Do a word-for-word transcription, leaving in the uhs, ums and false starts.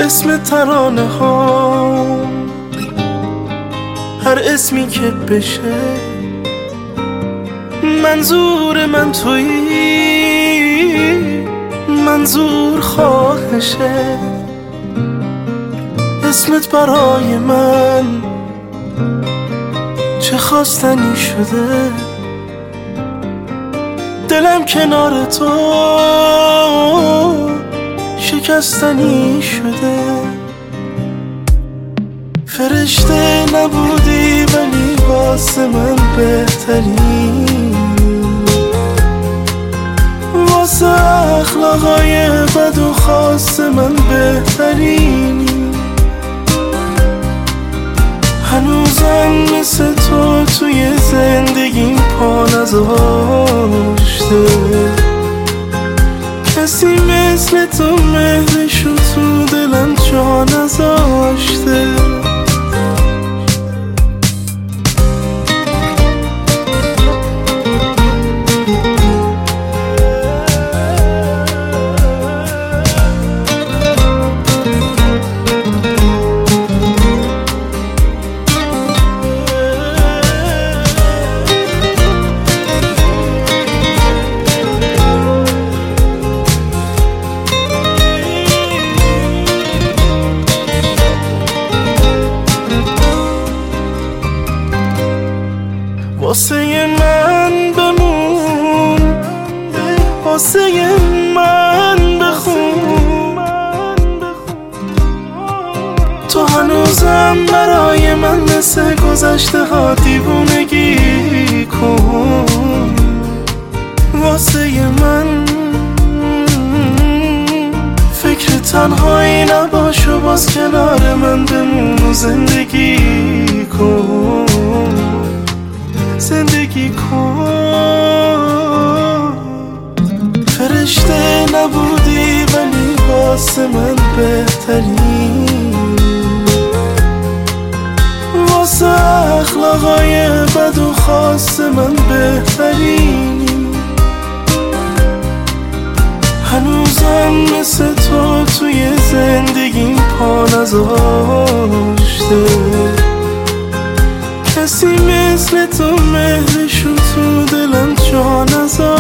اسم ترانه ها، هر اسمی که بشه منظور من تویی، منظور خواهشه. اسمت برای من چه خواستنی شده، دلم کنار تو شکستنی شده. فرشته نبودی ولی واسه من بهتری، واسه اخلاقای بد و خاص من بهترینی. هنوزم مثل تو توی زندگیم پا نذاشته، کسی مثل تو مهرشو تو دلم جا نذاشته. واسه من بمون، واسه من بخون، تو هنوزم برای من مثل گذشته ها دیوونگی کن. واسه من فکر تنهایی نباش و باز کنار من بمون و زندگی کن، زندگی کن. فرشته نبودی ولی واسه من بهتری، واسه اخلاقای بد و خاص من بهترینی. هنوزم مثل تو توی زندگیم پا نذاشته، کسی مثل تو مهرشو تو دلم جا نذاشته.